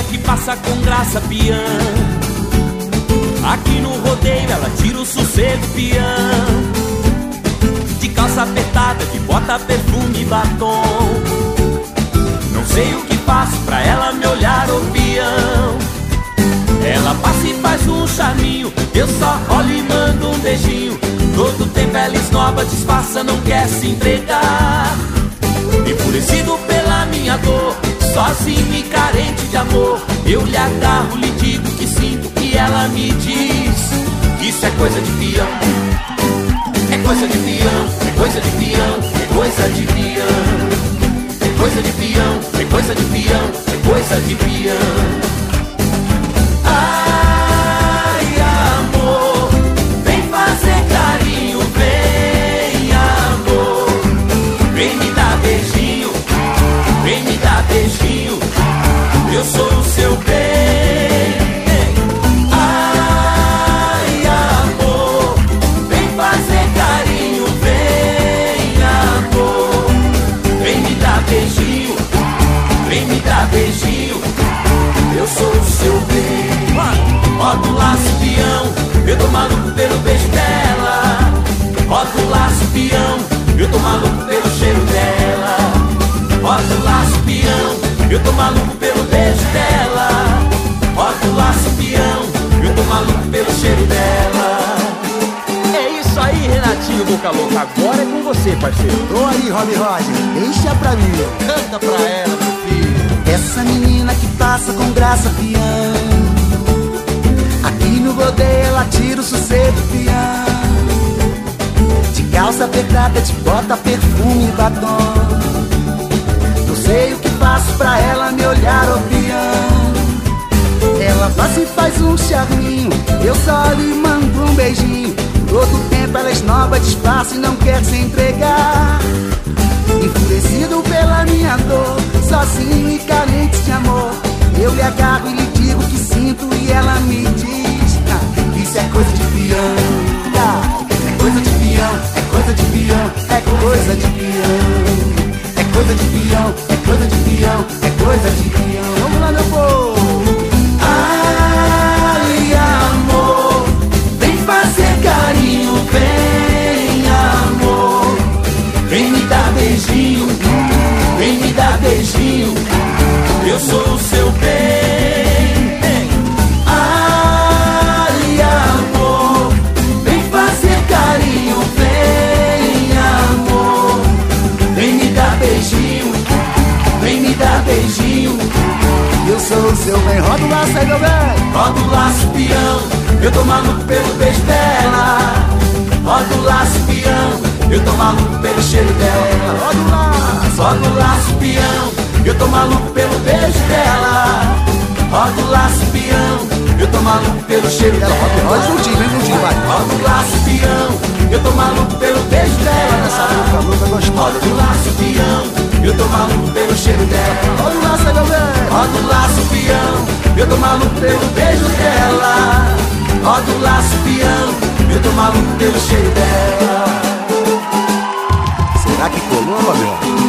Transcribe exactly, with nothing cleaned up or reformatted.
que passa com graça, peão. Aqui no rodeio ela tira o sossego, peão. De calça apertada, de bota, perfume e batom. Não sei o que faço pra ela me olhar, ô peão. Ela passa e faz um charminho, eu só olho e mando um beijinho. Todo tempo ela esnoba, disfarça, não quer se entregar. Enfurecido pela minha dor, sozinho e carente de amor, eu lhe agarro, lhe digo que sinto, e ela me diz: isso é coisa de peão. É coisa de peão, é coisa de peão, é coisa de peão. É coisa de peão, é coisa de peão, é coisa de peão. Ai, amor, vem fazer carinho, vem, amor. Vem me dar beijinho, vem me dar beijinho, eu sou o seu bem. Ai, amor, vem fazer carinho, vem, amor. Vem me dar beijinho, vem me dar beijinho, eu sou o seu bem. Roda o laço, peão, eu tô maluco pelo beijo dela. Roda o laço, peão, eu tô maluco pelo cheiro dela. Roda o laço, peão, eu tô maluco pelo beijo dela. Roda o laço, peão, eu tô maluco pelo cheiro dela. É isso aí, Renatinho Boca Louca, agora é com você, parceiro. Tô aí, Rob Rod, deixa pra mim. Canta pra ela, meu filho. Essa menina que passa com graça, peão. Aqui no rodeio ela tira o sossego, peão. De calça apertada, de bota, perfume e batom. Não sei o que faço pra ela me olhar, ô peão. Ela passa e faz um charminho, eu só lhe mando um beijinho. Todo tempo ela esnoba, disfarça e não quer se entregar. Enfurecido pela minha dor, sozinho e carente de amor, eu lhe agarro e lhe digo que sinto, e ela me diz: ah, isso é coisa de peão. Ah, é coisa de peão, é coisa de peão, é coisa de peão. É coisa de peão, é coisa de peão, é coisa de peão. Vamos lá, meu povo. Ai, amor, vem fazer carinho, vem, amor. Vem me dar beijinho, vem me dar beijinho, eu sou o seu bem. Ai, amor, vem fazer carinho, vem, amor. Vem me dar beijinho, vem me dar beijinho, eu sou o seu bem. Roda o laço aí, meu bem. Roda o laço, peão, eu tô maluco pelo beijo dela. Roda o laço, peão, eu tô maluco pelo cheiro dela. Roda o laço, roda o laço, peão, eu tô maluco pelo beijo dela. Roda o laço, peão, eu tô maluco pelo cheiro dela. Roda juntinho, vem juntinho, vai. Roda o laço, peão, eu tô maluco pelo beijo dela. Nessa boca louca gostosa. Roda o laço, peão, eu tô maluco pelo cheiro dela. Roda o laço aí, meu bem. Roda o laço, peão, eu tô maluco pelo beijo dela. Roda o laço, peão, eu tô maluco pelo cheiro dela. Será que colou, Fabiano?